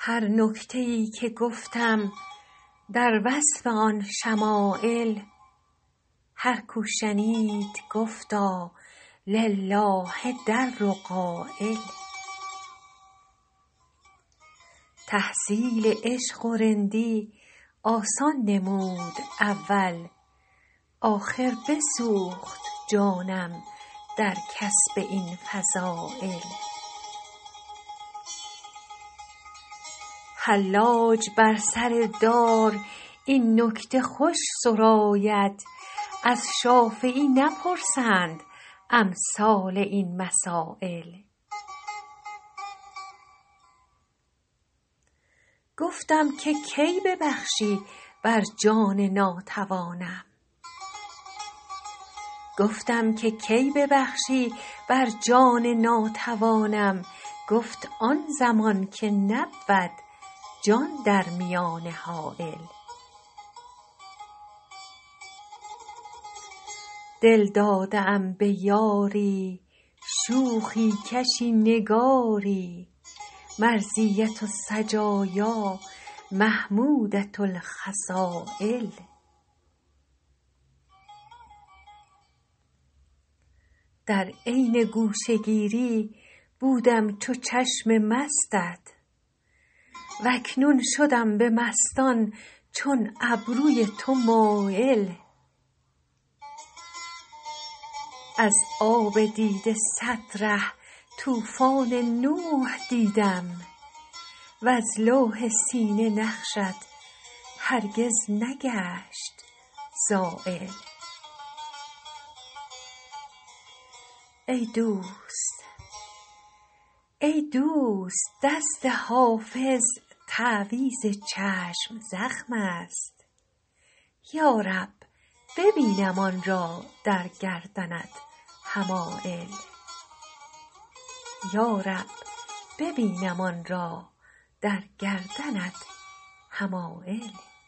هر نکته‌ای که گفتم در وصف آن شمایل، هر کو شنید گفتا لله در و قایل. تحصیل عشق و رندی آسان نمود اول، آخر بسوخت جانم در کسب این فضایل. حلاج بر سر دار این نکته خوش سراید، از شافعی نپرسند امثال این مسایل. گفتم که کی ببخشی بر جان ناتوانم، گفت آن زمان که نبود جان در میان حایل. دل داده ام به یاری شوخی کشی نگاری، مرضیة السجایا محمودة الخصایل. در عین گوشه گیری بودم چو چشم مستت، واکنون شدم به مستان چون ابروی تو مایل. از آب دیده صد ره طوفان نوح دیدم، وز لوح سینه نقشت هرگز نگشت زایل. ای دوست دست حافظ تعویذ چشم زخم است، یا رب ببینم آن را در گردنت حمایل.